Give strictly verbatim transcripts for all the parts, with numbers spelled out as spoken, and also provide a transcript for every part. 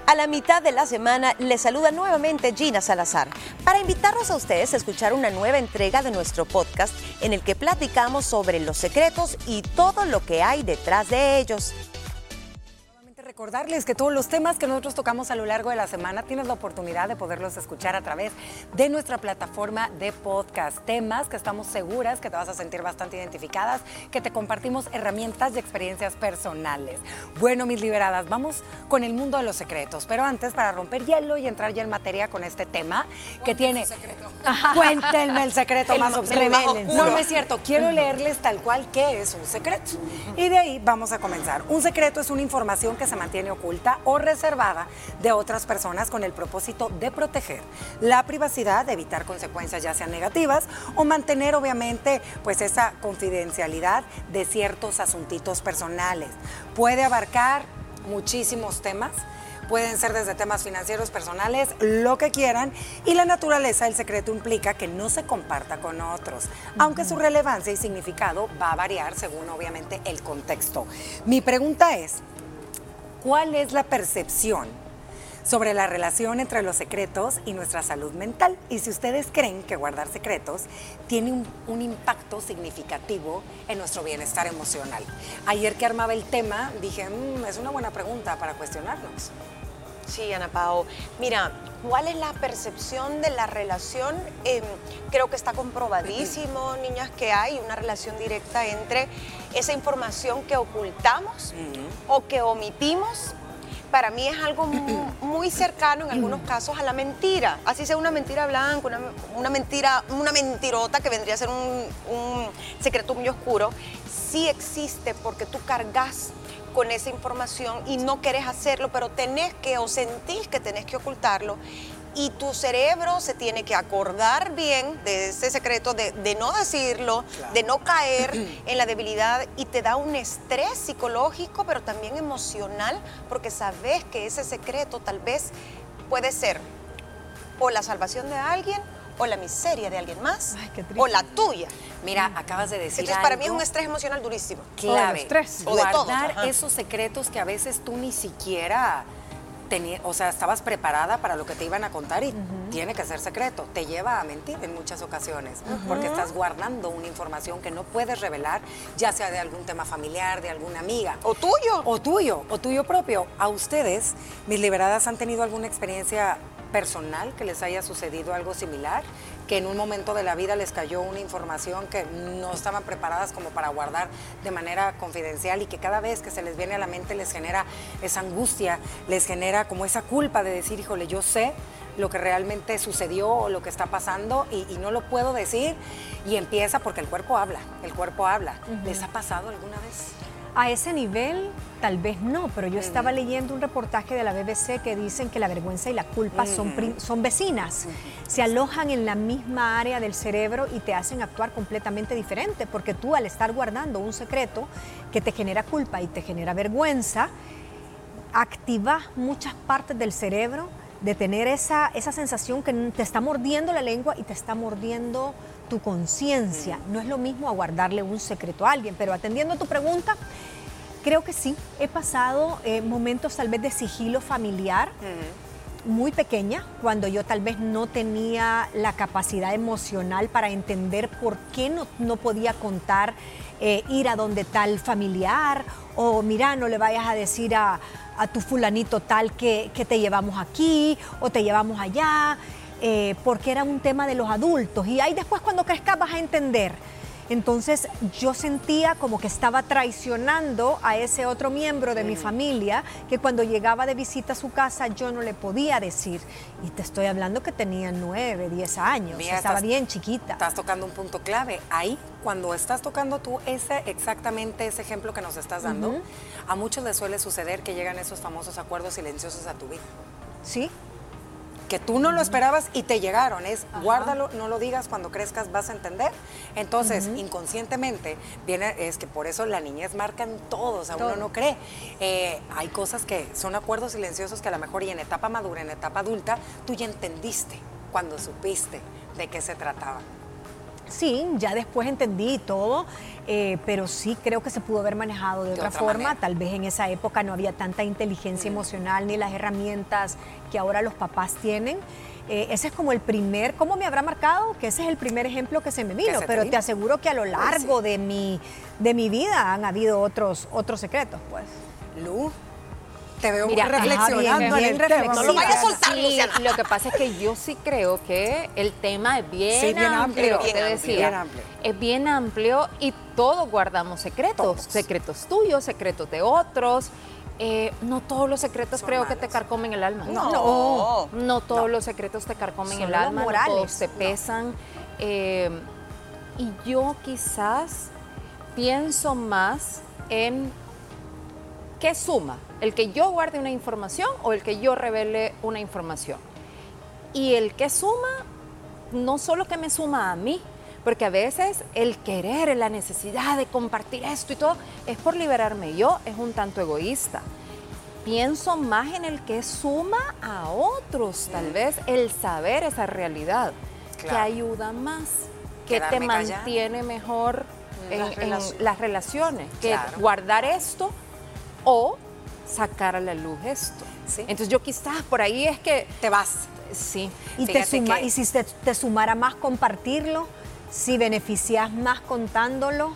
A la mitad de la semana les saluda nuevamente Gina Salazar para invitarlos a ustedes a escuchar una nueva entrega de nuestro podcast en el que platicamos sobre los secretos y todo lo que hay detrás de ellos. Recordarles que todos los temas que nosotros tocamos a lo largo de la semana tienes la oportunidad de poderlos escuchar a través de nuestra plataforma de podcast. Temas que estamos seguras que te vas a sentir bastante identificadas, que te compartimos herramientas y experiencias personales. Bueno, mis liberadas, vamos con el mundo de los secretos. Pero antes, para romper hielo y entrar ya en materia con este tema que tiene... Cuéntenme el secreto El más ma- oscuro. el más oscuro. No, no es cierto. Quiero leerles tal cual qué es un secreto. Y de ahí vamos a comenzar. Un secreto es una información que se mantiene oculta o reservada de otras personas con el propósito de proteger la privacidad, de evitar consecuencias ya sean negativas o mantener obviamente pues esa confidencialidad de ciertos asuntitos personales. Puede abarcar muchísimos temas. Pueden ser desde temas financieros, personales, lo que quieran, y la naturaleza del secreto implica que no se comparta con otros, aunque su relevancia y significado va a variar según obviamente el contexto. Mi pregunta es, ¿cuál es la percepción sobre la relación entre los secretos y nuestra salud mental? Y si ustedes creen que guardar secretos tiene un, un impacto significativo en nuestro bienestar emocional. Ayer que armaba el tema, dije, mmm, es una buena pregunta para cuestionarnos. Sí, Ana Pao. Mira, ¿cuál es la percepción de la relación? Eh, creo que está comprobadísimo, niñas, que hay una relación directa entre esa información que ocultamos uh-huh. o que omitimos. Para mí es algo muy, muy cercano en algunos casos a la mentira. Así sea una mentira blanca, una, una mentira, una mentirota que vendría a ser un, un secreto muy oscuro. Sí existe porque tú cargas con esa información y no querés hacerlo, pero tenés que o sentís que tenés que ocultarlo. Y tu cerebro se tiene que acordar bien de ese secreto, de, de no decirlo, claro. de no caer en la debilidad, y te da un estrés psicológico, pero también emocional, porque sabes que ese secreto tal vez puede ser o la salvación de alguien, o la miseria de alguien más, Ay, o la tuya. Mira, acabas de decir Entonces, algo. para mí es un estrés emocional durísimo. Clave. Estrés. O de todos, Guardar ajá. esos secretos que a veces tú ni siquiera tenía, o sea, estabas preparada para lo que te iban a contar y uh-huh. tiene que ser secreto. Te lleva a mentir en muchas ocasiones, uh-huh. porque estás guardando una información que no puedes revelar, ya sea de algún tema familiar, de alguna amiga. O tuyo. O tuyo, o tuyo propio. A ustedes, mis liberadas, ¿han tenido alguna experiencia personal que les haya sucedido algo similar? Que en un momento de la vida les cayó una información que no estaban preparadas como para guardar de manera confidencial, y que cada vez que se les viene a la mente les genera esa angustia, les genera como esa culpa de decir, híjole, yo sé lo que realmente sucedió o lo que está pasando y, y no lo puedo decir, y empieza porque el cuerpo habla, el cuerpo habla. Uh-huh. ¿Les ha pasado alguna vez? A ese nivel, tal vez no, pero yo estaba uh-huh. leyendo un reportaje de la B B C que dicen que la vergüenza y la culpa uh-huh. son, prim- son vecinas. Uh-huh. Se alojan en la misma área del cerebro y te hacen actuar completamente diferente, porque tú, al estar guardando un secreto que te genera culpa y te genera vergüenza, activas muchas partes del cerebro de tener esa, esa sensación que te está mordiendo la lengua y te está mordiendo tu conciencia. No es lo mismo a guardarle un secreto a alguien, pero atendiendo a tu pregunta, creo que sí. He pasado eh, momentos tal vez de sigilo familiar, uh-huh. muy pequeña, cuando yo tal vez no tenía la capacidad emocional para entender por qué no, no podía contar, eh, ir a donde tal familiar, o mira, no le vayas a decir a, a tu fulanito tal que, que te llevamos aquí o te llevamos allá. Eh, porque era un tema de los adultos, y ahí después cuando crezcas vas a entender. Entonces yo sentía como que estaba traicionando a ese otro miembro de mm. mi familia, que cuando llegaba de visita a su casa yo no le podía decir, y te estoy hablando que tenía nueve, diez años. Mira, estaba estás, bien chiquita. Estás tocando un punto clave. Ahí, cuando estás tocando tú ese, exactamente ese ejemplo que nos estás dando, uh-huh. a muchos les suele suceder que llegan esos famosos acuerdos silenciosos a tu vida. Sí. Que tú no lo esperabas y te llegaron, es Ajá. guárdalo, no lo digas, cuando crezcas vas a entender. Entonces, uh-huh. inconscientemente, viene, es que por eso la niñez marca en todo, o sea, todo. Uno no cree. Eh, hay cosas que son acuerdos silenciosos que a lo mejor, y en etapa madura, en etapa adulta, tú ya entendiste cuando supiste de qué se trataba. Sí, ya después entendí todo, eh, pero sí creo que se pudo haber manejado de, De otra, otra forma. manera. Tal vez en esa época no había tanta inteligencia mm. emocional ni las herramientas que ahora los papás tienen. Eh, ese es como el primer, ¿cómo me habrá marcado? Que ese es el primer ejemplo que se me vino, te pero vino? te aseguro que a lo largo Pues sí. de, mi, de mi vida han habido otros, otros secretos, pues. Lu, te veo Mira, reflexionando ajá, bien, en el bien tema. reflexiva. No lo vayas a soltar, Sí, Luciana. lo que pasa es que yo sí creo que el tema es bien, Sí, bien amplio, amplio, bien te amplio, decía. bien amplio. Es bien amplio y todos guardamos secretos, Todos. secretos tuyos, secretos de otros. Eh, no todos los secretos Son creo malos. que te carcomen el alma. No. No. No todos No. los secretos te carcomen Solo el los alma, no morales. todos te pesan. Eh, y yo quizás pienso más en qué suma, el que yo guarde una información o el que yo revele una información. Y el que suma, no solo que me suma a mí, porque a veces el querer, la necesidad de compartir esto y todo, es por liberarme yo, es un tanto egoísta. Pienso más en el que suma a otros, tal vez el saber esa realidad, que Claro. ayuda más, que te Quedarme callada. mantiene mejor en, Las en relaciones. las relaciones, que Claro. guardar esto o sacar a la luz esto. Sí. Entonces yo quizás por ahí es que, Te vas. sí, Y, te Fíjate suma- que- y si te, te sumara más compartirlo, si beneficias más contándolo,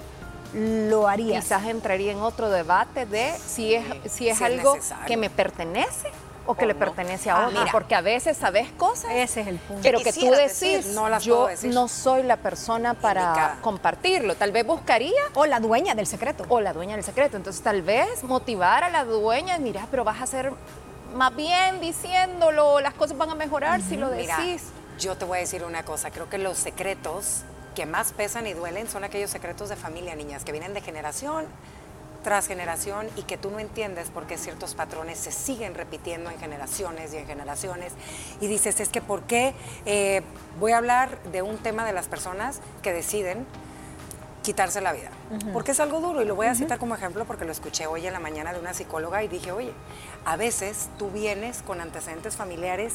lo harías. quizás entraría en otro debate de si es, si es si es algo necesario. que me pertenece o que O le no. pertenece a Ah, otro, mira. porque a veces sabes cosas, Ese es el punto. pero que tú quisieras decís, decir, no las yo puedo decir. no soy la persona para Indicada. compartirlo. Tal vez buscaría O la dueña del secreto. o la dueña del secreto. Entonces, tal vez motivar a la dueña, mira, pero vas a hacer más bien diciéndolo, las cosas van a mejorar si lo Mira, decís. yo te voy a decir una cosa, creo que los secretos que más pesan y duelen son aquellos secretos de familia, niñas, que vienen de generación tras generación y que tú no entiendes por qué ciertos patrones se siguen repitiendo en generaciones y en generaciones. Y dices, es que ¿por qué? Eh, voy a hablar de un tema de las personas que deciden quitarse la vida, porque es algo duro y lo voy a citar como ejemplo porque lo escuché hoy en la mañana de una psicóloga y dije, oye, a veces tú vienes con antecedentes familiares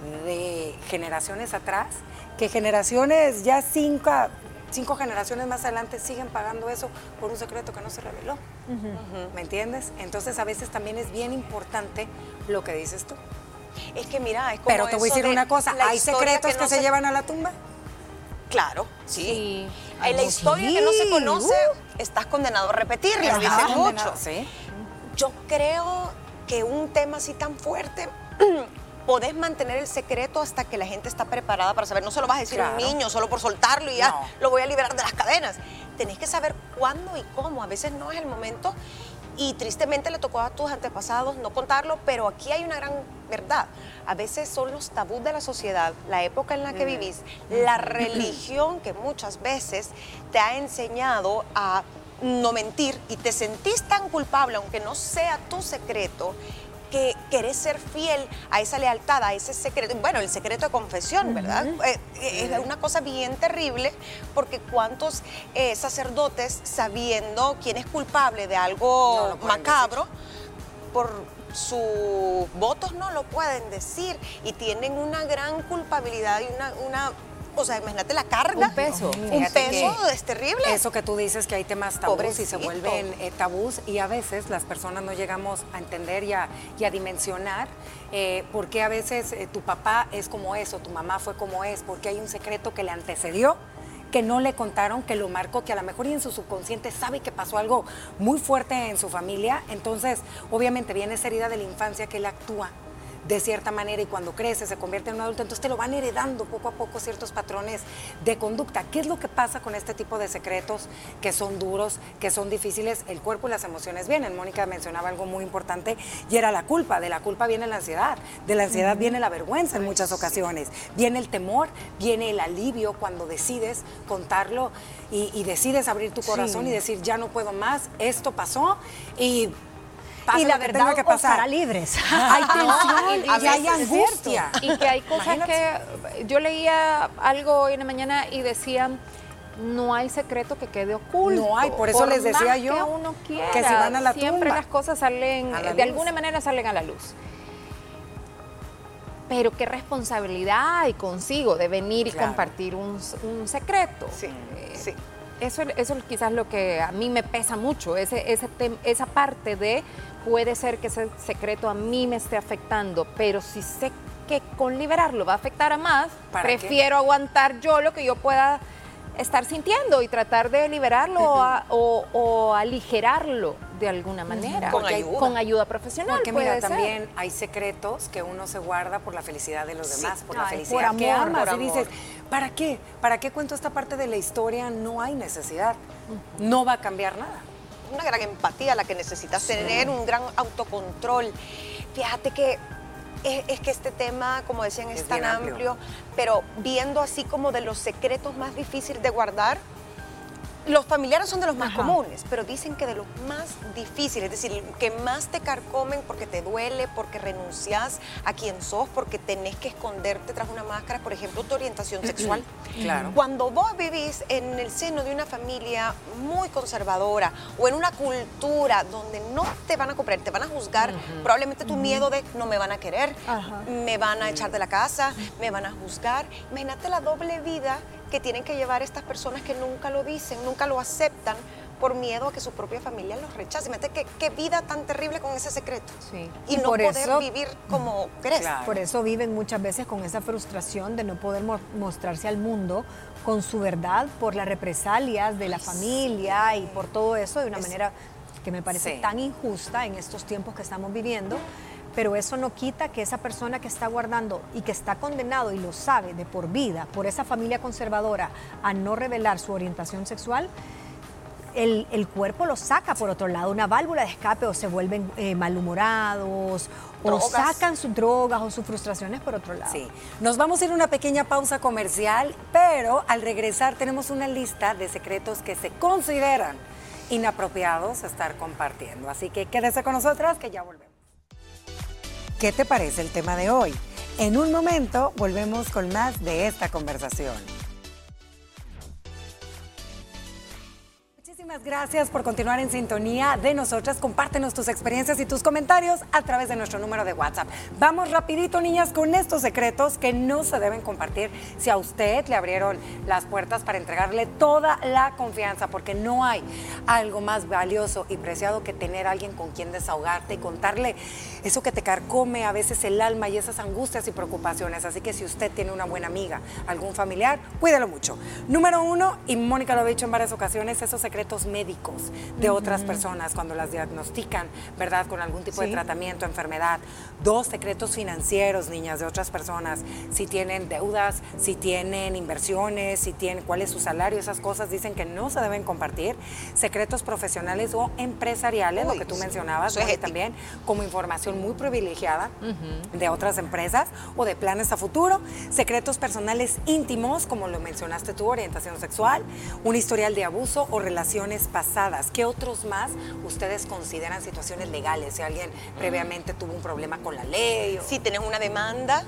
de generaciones atrás, que generaciones ya cinco, cinco generaciones más adelante siguen pagando eso por un secreto que no se reveló, ¿me entiendes? Entonces a veces también es bien importante lo que dices tú. Es que mira, es como Pero te voy a eso decir de una cosa, la ¿hay historia secretos que, no se llevan a la tumba? Claro, sí. Sí. En la Sí. historia que no se conoce, Uh. estás condenado a repetirla, Estás dicen condenado, muchos. sí. Yo creo que un tema así tan fuerte, podés mantener el secreto hasta que la gente está preparada para saber. No se lo vas a decir a un Claro. niño solo por soltarlo y ya No. lo voy a liberar de las cadenas. Tenés que saber cuándo y cómo. A veces no es el momento y tristemente le tocó a tus antepasados no contarlo, pero aquí hay una gran verdad. A veces son los tabús de la sociedad, la época en la que vivís, la religión que muchas veces te ha enseñado a no mentir y te sentís tan culpable, aunque no sea tu secreto, que querés ser fiel a esa lealtad, a ese secreto. Bueno, el secreto de confesión, ¿verdad? Eh, eh, es una cosa bien terrible porque cuántos eh, sacerdotes, sabiendo quién es culpable de algo No lo pueden macabro, por sus votos no lo pueden decir y tienen una gran culpabilidad y una... una o sea, imagínate la carga. Un peso. Un Fíjate peso que es terrible. Eso que tú dices que hay temas tabús y se Pobrecito. vuelven eh, tabús y a veces las personas no llegamos a entender y a, y a dimensionar eh, por qué a veces eh, tu papá es como es o tu mamá fue como es, porque hay un secreto que le antecedió, que no le contaron, que lo marcó, que a lo mejor y en su subconsciente sabe que pasó algo muy fuerte en su familia. Entonces, obviamente viene esa herida de la infancia que él actúa de cierta manera y cuando crece se convierte en un adulto, entonces te lo van heredando poco a poco ciertos patrones de conducta. ¿Qué es lo que pasa con este tipo de secretos que son duros, que son difíciles? El cuerpo y las emociones vienen. Mónica mencionaba algo muy importante y era la culpa. De la culpa viene la ansiedad, de la ansiedad viene la vergüenza en muchas ocasiones, viene el temor, viene el alivio cuando decides contarlo y, y decides abrir tu corazón Sí. y decir ya no puedo más, esto pasó y... Y la lo que verdad tenga que os pasar. hará libres. Hay tensión y- a y hay veces es angustia. Y que hay cosas Imagínate. que yo leía algo hoy en la mañana y decían, no hay secreto que quede oculto. No hay, por eso les decía más yo que uno quiera, que si van a la siempre tumba, las cosas salen, a la de luz. alguna manera salen a la luz. pero qué responsabilidad hay consigo de venir y Claro. compartir un, un secreto. Sí, Eh, sí. Eso, eso es quizás lo que a mí me pesa mucho, ese, ese tem- esa parte de puede ser que ese secreto a mí me esté afectando, pero si sé que con liberarlo va a afectar a más, ¿Para qué? prefiero aguantar yo lo que yo pueda estar sintiendo y tratar de liberarlo o, a- o- o aligerarlo de alguna manera. Con Porque hay- ayuda. Con ayuda profesional. Porque puede mira, ser. también hay secretos que uno se guarda por la felicidad de los Sí. demás, por la Ay, felicidad por que amor, amas. por Y dices, amor. ¿para qué? ¿Para qué cuento esta parte de la historia? No hay necesidad. No va a cambiar nada. Una gran empatía la que necesitas tener, un gran autocontrol. Fíjate que es, es que este tema, como decían, es, Es tan bien amplio. amplio, pero viendo así como de los secretos más difíciles de guardar, los familiares son de los más Ajá. comunes, pero dicen que de los más difíciles, es decir, que más te carcomen porque te duele, porque renuncias a quien sos, porque tenés que esconderte tras una máscara, por ejemplo, tu orientación sexual. Claro. Cuando vos vivís en el seno de una familia muy conservadora o en una cultura donde no te van a comprender, te van a juzgar, probablemente tu miedo de no me van a querer, Ajá. me van a echar de la casa, me van a juzgar. Imagínate la doble vida que tienen que llevar estas personas que nunca lo dicen, nunca lo aceptan por miedo a que su propia familia los rechace. Imagínate qué, qué vida tan terrible con ese secreto. Sí. Y, Y no por poder eso- vivir como crees. Claro. Por eso viven muchas veces con esa frustración de no poder mo- mostrarse al mundo con su verdad por las represalias de la familia y por todo eso de una Es- manera que me parece Sí. tan injusta en estos tiempos que estamos viviendo. Pero eso no quita que esa persona que está guardando y que está condenado y lo sabe de por vida por esa familia conservadora a no revelar su orientación sexual, el, el cuerpo lo saca por otro lado, una válvula de escape, o se vuelven eh, malhumorados, o Drogas. sacan sus drogas o sus frustraciones por otro lado. Sí, nos vamos a ir a una pequeña pausa comercial, pero al regresar tenemos una lista de secretos que se consideran inapropiados estar compartiendo. Así que quédese con nosotras que ya volvemos. ¿Qué te parece el tema de hoy? En un momento volvemos con más de esta conversación. Muchísimas gracias por continuar en sintonía de nosotras. Compártenos tus experiencias y tus comentarios a través de nuestro número de WhatsApp. Vamos rapidito, niñas, con estos secretos que no se deben compartir si a usted le abrieron las puertas para entregarle toda la confianza, porque no hay algo más valioso y preciado que tener a alguien con quien desahogarte y contarle eso que te carcome a veces el alma y esas angustias y preocupaciones. Así que si usted tiene una buena amiga, algún familiar, cuídelo mucho. Número uno, y Mónica lo ha dicho en varias ocasiones, esos secretos médicos de otras personas cuando las diagnostican, ¿verdad? Con algún tipo de Sí. tratamiento, enfermedad. Dos, secretos financieros, niñas, de otras personas. Si tienen deudas, si tienen inversiones, si tienen cuál es su salario, esas cosas dicen que no se deben compartir. Secretos profesionales o empresariales, Uy, lo que tú sí. mencionabas, Eso es Moni, ético. también, como información muy privilegiada de otras empresas o de planes a futuro. Secretos personales íntimos, como lo mencionaste tú, orientación sexual, un historial de abuso o relaciones pasadas. ¿Qué otros más ustedes consideran situaciones legales? Si alguien previamente tuvo un problema con la ley. O... Si tenés una demanda,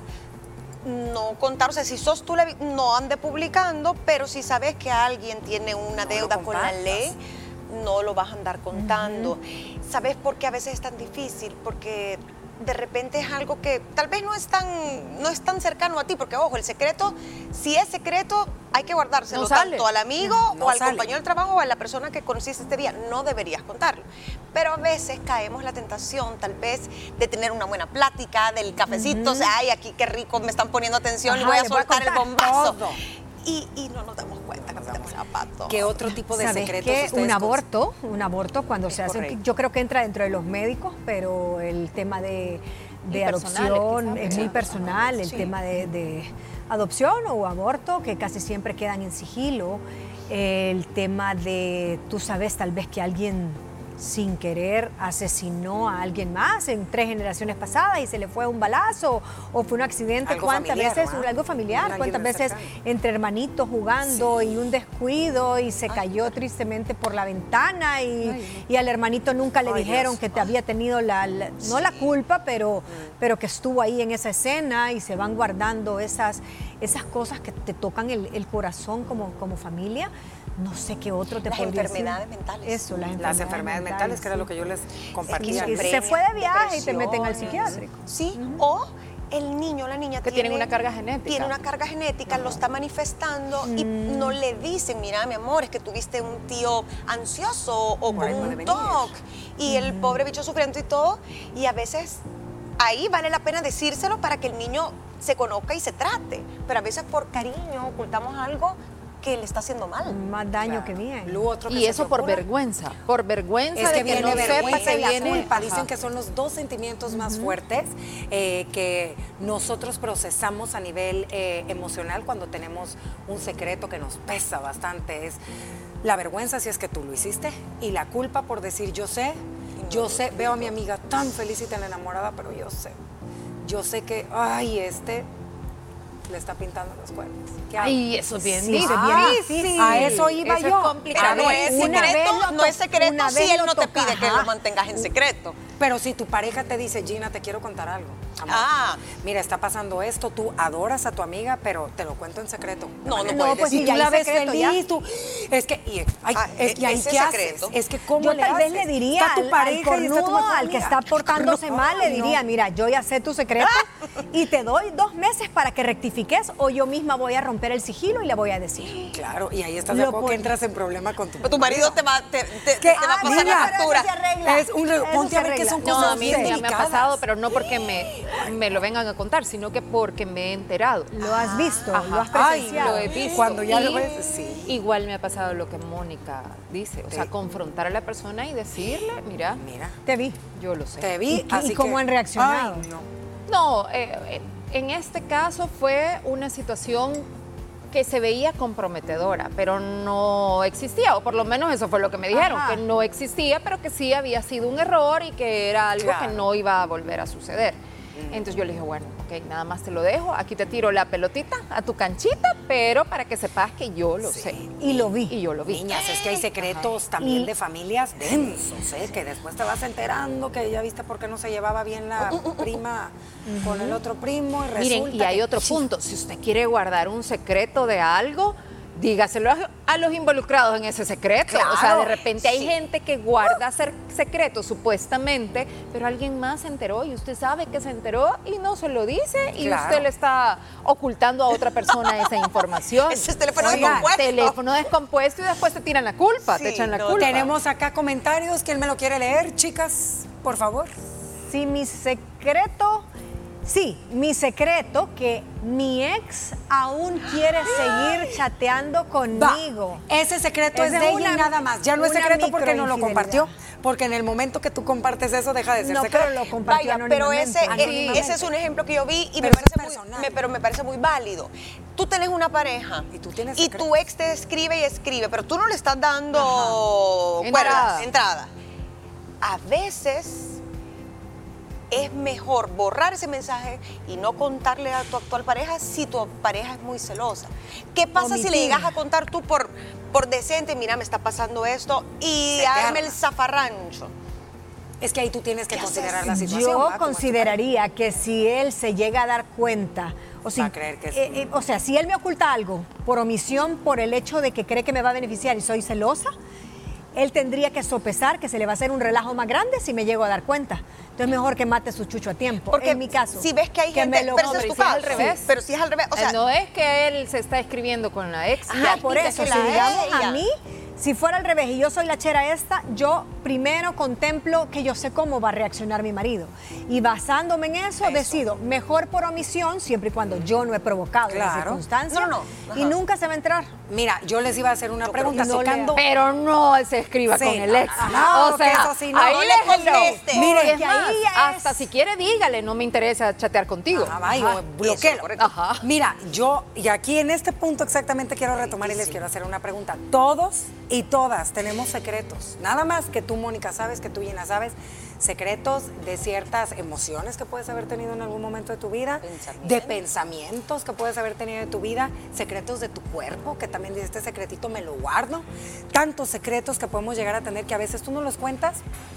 no contar, o sea, si sos tú, la vi- no ande publicando, pero si sabes que alguien tiene una No lo deuda con la compartas. ley, no lo vas a andar contando. ¿Sabes por qué a veces es tan difícil? Porque de repente es algo que tal vez no es tan, no es tan cercano a ti, porque ojo, el secreto, si es secreto, hay que guardárselo No sale. tanto al amigo No o al sale. compañero del trabajo o a la persona que conociste este día. No deberías contarlo. Pero a veces caemos en la tentación, tal vez, de tener una buena plática, del cafecito, o sea, ay, aquí qué rico, me están poniendo atención y Ajá, voy a les voy a soltar el contar bombazo. todo. Y, y no nos damos cuenta que metemos zapatos. ¿Qué otro tipo de ¿Sabes secretos qué? ustedes Un cons- aborto, un aborto cuando Es se hace, correcto. yo creo que entra dentro de los médicos, pero el tema de, de Y personales, adopción quizás, es muy sí. personal, el Sí. tema de, de adopción o aborto, que casi siempre quedan en sigilo, el tema de, tú sabes, tal vez que alguien sin querer asesinó a alguien más en tres generaciones pasadas y se le fue un balazo o fue un accidente, Algo cuántas familiar, veces, ¿no? algo familiar, Alguien cuántas muy veces cercano. entre hermanitos jugando y un descuido y se cayó tristemente por la ventana y, y al hermanito nunca le Ay, dijeron Dios. que te había tenido la, la- no la culpa, pero, pero que estuvo ahí en esa escena y se van guardando esas, esas cosas que te tocan el, el corazón como, como familia. No sé qué otro te Las podría decir. enfermedades mentales. Eso, las enfermedades, Las enfermedades mentales, que era sí. lo que yo les Y compartía. que Esquizofrenia, se fue de viaje y te meten al depresiones. psiquiátrico. Sí, o el niño o la niña Que tienen una carga genética. Tiene una carga genética, lo está manifestando y no le dicen, mira, mi amor, es que tuviste un tío ansioso o Por con ahí puede un venir. T O C y el pobre bicho sufriendo y todo. Y a veces ahí vale la pena decírselo para que el niño se conozca y se trate. Pero a veces por cariño ocultamos algo que le está haciendo mal. Más daño que bien. Lu, otro que Y se eso te por ocurra. vergüenza, por vergüenza Es que de que viene no sepa vergüenza que y la viene. culpa. Ajá. Dicen que son los dos sentimientos más fuertes eh, que nosotros procesamos a nivel eh, emocional cuando tenemos un secreto que nos pesa bastante. Es la vergüenza si es que tú lo hiciste y la culpa por decir yo sé, yo sé, veo a mi amiga tan feliz y tan enamorada, pero yo sé, yo sé que, ay, este le está pintando los cuernos. ¿Qué hago? Ay, eso es bien Sí, difícil. eso es bien difícil. A eso iba Eso es yo. complicado. Pero no A ver, es una vez secreto, lo no to- es secreto una si vez él lo no te toca, pide que ajá. lo mantengas en secreto. Pero si tu pareja te dice, Gina, te quiero contar algo. Amor, Ah. mira, está pasando esto, tú adoras a tu amiga, pero te lo cuento en secreto. No, no De manera- puedes pues si sí, tú ya la hay ves secreto, feliz, ya. tú... Es que, y, ay, Ah, es- y ahí, ese ¿qué secreto. haces? Es que, ¿cómo Yo le tal vez haces? le diría Está tu al, pareja al y está tu cornudo, mejor al que amiga. está portándose No, mal, le no. diría, mira, yo ya sé tu secreto y te doy dos meses para que rectifiques o yo misma voy a romper el sigilo y le voy a decir. Claro, y ahí estás de Lo acuerdo que pon- entras en problema con tu Pero tu marido te va, te, te- ¿Qué? te va a Ah, pasar mira, la factura. Eso se arregla. Es un re- Eso ponte se a ver que arregla. son No, cosas a mí bien ya me ha delicadas. pasado, pero no porque me, me lo vengan a contar, sino que porque me he enterado. Lo has visto, Ajá. lo has Ay, presenciado. Lo he visto. Cuando ya Y lo ves, sí. Igual me ha pasado lo que Mónica dice, o sea, Sí. confrontar a la persona y decirle, mira, Mira, Te vi. yo lo sé. te vi, ¿Y qué- así y cómo que- han reaccionado? Ay, no. No, eh, eh, en este caso fue una situación que se veía comprometedora, pero no existía, o por lo menos eso fue lo que me dijeron, Ajá. que no existía, pero que sí había sido un error y que era algo Claro. que no iba a volver a suceder. Entonces yo le dije, bueno, ok, nada más te lo dejo, aquí te tiro la pelotita a tu canchita, pero para que sepas que yo lo sé. Y lo vi. Y yo lo vi. Niñas, es que hay secretos también Y- de familias densos, ¿eh? Que después te vas enterando que ya viste por qué no se llevaba bien la prima con el otro primo y resulta Miren, y hay que- otro punto, si usted quiere guardar un secreto de algo, dígaselo a, a los involucrados en ese secreto. O sea, de repente hay sí. gente que guarda ser- secretos supuestamente, pero alguien más se enteró y usted sabe que se enteró y no se lo dice y Claro. usted le está ocultando a otra persona esa información. Ese es teléfono Oiga, descompuesto. Teléfono descompuesto y después te tiran la culpa, Sí, te echan la no, culpa. Tenemos acá comentarios, ¿quién me lo quiere leer, chicas? Por favor. Si mi secreto, sí, mi secreto que mi ex aún quiere seguir chateando Va, conmigo. ese secreto es Esa de es ella y una- nada más. Ya no es una secreto porque no lo microinfidelidad. compartió. Porque en el momento que tú compartes eso, deja de ser No, secreto. pero lo compartió Vaya, pero ese, anónimamente. eh, ese es un ejemplo que yo vi y me Pero eso es parece muy, personal. me- pero me parece muy válido. Tú tenés una pareja Y tú tienes y secretos. tu ex te escribe y escribe, pero tú no le estás dando Ajá. cuerda, Entrada. entrada. A veces es mejor borrar ese mensaje y no contarle a tu actual pareja si tu pareja es muy celosa. ¿Qué pasa si le Omitir. llegas a contar tú por, por decente, mira, me está pasando esto y Se te arme arma. el zafarrancho? Es que ahí tú tienes que ¿Qué considerar haces? la situación. Yo ¿va? Como es tu consideraría que si él se llega a dar cuenta, o, si, Va a creer que es- eh, eh, o sea, si él me oculta algo por omisión, por el hecho de que cree que me va a beneficiar y soy celosa, él tendría que sopesar que se le va a hacer un relajo más grande si me llego a dar cuenta. Entonces mejor que mate su chucho a tiempo. Porque en mi caso, si ves que hay gente, me lo- pero No, ese es pero tu si es caso. al revés. Sí, pero si es al revés, o sea, no es que él se está escribiendo con la ex. y Ajá, a ti por te eso, si escribe. digamos ella. a mí, si fuera al revés y yo soy la chera esta, yo primero contemplo que yo sé cómo va a reaccionar mi marido. Y basándome en eso, Eso. decido, mejor por omisión, siempre y cuando yo no he provocado la Claro. circunstancia. No, no, no. Y Ajá. nunca se va a entrar. Mira, yo les iba a hacer una Yo creo pregunta que no le- tocando... Pero no se escriba Sí, con el no, ex. no, no, o porque sea, eso sí no. ahí No le déjelo. conteste. Mire, Y es que más, ahí ya es- hasta si quiere dígale, no me interesa chatear contigo. Ah, vaya, Ajá. bloquéelo. Eso, correcto. Ajá. Mira, yo, y aquí en este punto exactamente quiero retomar y les quiero hacer una pregunta. Todos y todas tenemos secretos. Nada más que tú, Mónica, sabes, que tú, Gina, sabes. Secretos de ciertas emociones que puedes haber tenido en algún momento de tu vida, Pensamientos. de pensamientos que puedes haber tenido de tu vida, secretos de tu cuerpo, que también dices, este secretito me lo guardo. Tantos secretos que podemos llegar a tener que a veces tú no los cuentas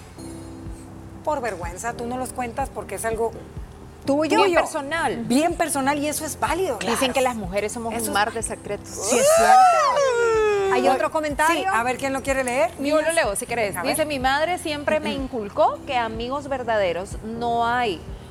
por vergüenza, tú no los cuentas porque es algo Tuyo. Bien personal. bien personal y eso es válido. Dicen que las mujeres somos Eso un es- mar de secretos. Sí, es cierto. ¿Hay otro comentario? Sí, a ver quién lo quiere leer. Yo lo leo si querés. A ver. Dice, mi madre siempre me inculcó que amigos verdaderos no hay.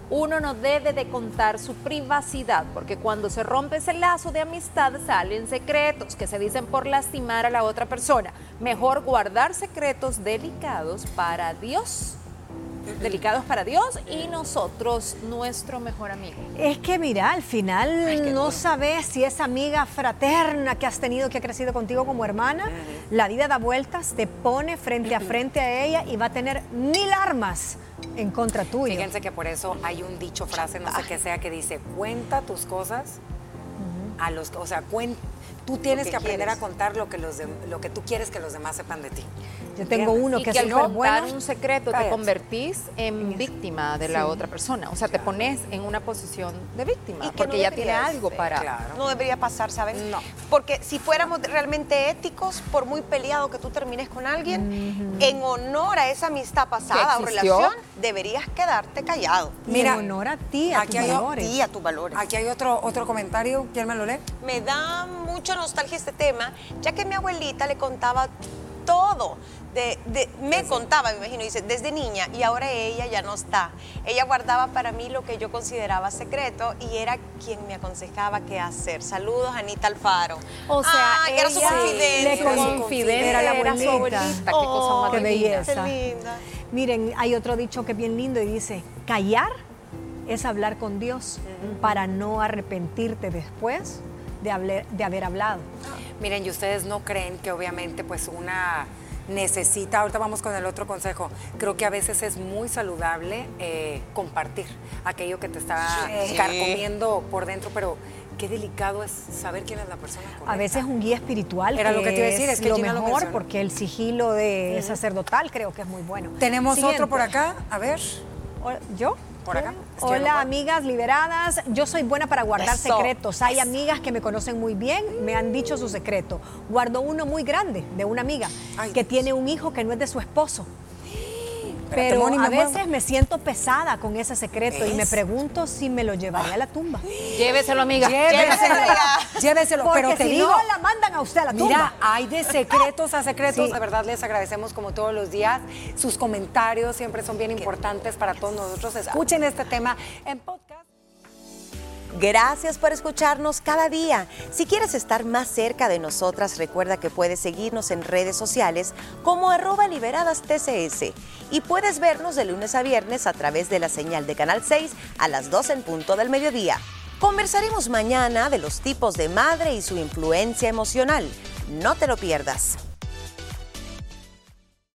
Uno no debe de contar su privacidad, porque cuando se rompe ese lazo de amistad salen secretos que se dicen por lastimar a la otra persona. Mejor guardar secretos delicados para Dios. Delicados para Dios y nosotros, nuestro mejor amigo. Es que mira, al final Ay, no duro. sabes si esa amiga fraterna que has tenido, que ha crecido contigo como hermana, uh-huh. la vida da vueltas, te pone frente a frente a ella y va a tener mil armas en contra tuyo. Fíjense que por eso hay un dicho, frase, no sé qué sea, que dice, cuenta tus cosas uh-huh. a los, o sea, cuenta. Tú tienes que, que aprender quieres. a contar lo que, los de, lo que tú quieres que los demás sepan de ti. Yo tengo uno y que, que es al súper contar bueno. un secreto Cállate. te convertís en víctima de sí. la otra persona. O sea, te claro. pones en una posición de víctima y porque no ya tiene algo ser, para... Claro. No debería pasar, ¿sabes? No. Porque si fuéramos realmente éticos, por muy peleado que tú termines con alguien, mm-hmm. en honor a esa amistad pasada o relación, deberías quedarte callado. Mira, en honor a ti, a aquí tus hay, valores. A ti, a tus valores. Aquí hay otro, otro comentario. ¿Quién me lo lee? Me da mucha nostalgia este tema, ya que mi abuelita le contaba todo. De, de, me sí. contaba, me imagino, dice, desde niña, y ahora ella ya no está. Ella guardaba para mí lo que yo consideraba secreto y era quien me aconsejaba qué hacer. Saludos, Anita Alfaro. O sea, ah, ella era su confidente. Le con, confidente, era, la era su abuelita. Qué Oh, cosa más qué belleza. Qué linda. Miren, hay otro dicho que es bien lindo y dice, callar es hablar con Dios uh-huh. para no arrepentirte después de, haber, de haber hablado. Miren, y ustedes no creen que obviamente pues una necesita, ahorita vamos con el otro consejo, creo que a veces es muy saludable eh, compartir aquello que te está sí. carcomiendo por dentro, pero qué delicado es saber quién es la persona correcta. A veces un guía espiritual Era que lo que te iba a decir, es que lo Gina lo mejor mencionó. porque el sigilo de uh-huh. sacerdotal creo que es muy bueno. Tenemos Siguiente. otro por acá, a ver. ¿Yo? Por acá. Hola, amigas liberadas. Yo soy buena para guardar Eso, secretos. Hay eso. amigas que me conocen muy bien, me han dicho su secreto. Guardo uno muy grande de una amiga Ay, que Dios. tiene un hijo que no es de su esposo. Espérate, Pero Moni, a me muevo. veces me siento pesada con ese secreto ¿Ves? y me pregunto si me lo llevaré a la tumba. Lléveselo, amiga. Lléveselo, lléveselo, Porque pero te si digo, no, la mandan a usted a la tumba. mira, hay de secretos a secretos, Sí. de verdad les agradecemos como todos los días, sus comentarios siempre son bien importantes para todos nosotros, escuchen este tema en podcast. Gracias por escucharnos cada día. Si quieres estar más cerca de nosotras, recuerda que puedes seguirnos en redes sociales como arroba liberadas T C S y puedes vernos de lunes a viernes a través de la señal de Canal seis a las doce en punto del mediodía. Conversaremos mañana de los tipos de madre y su influencia emocional. No te lo pierdas.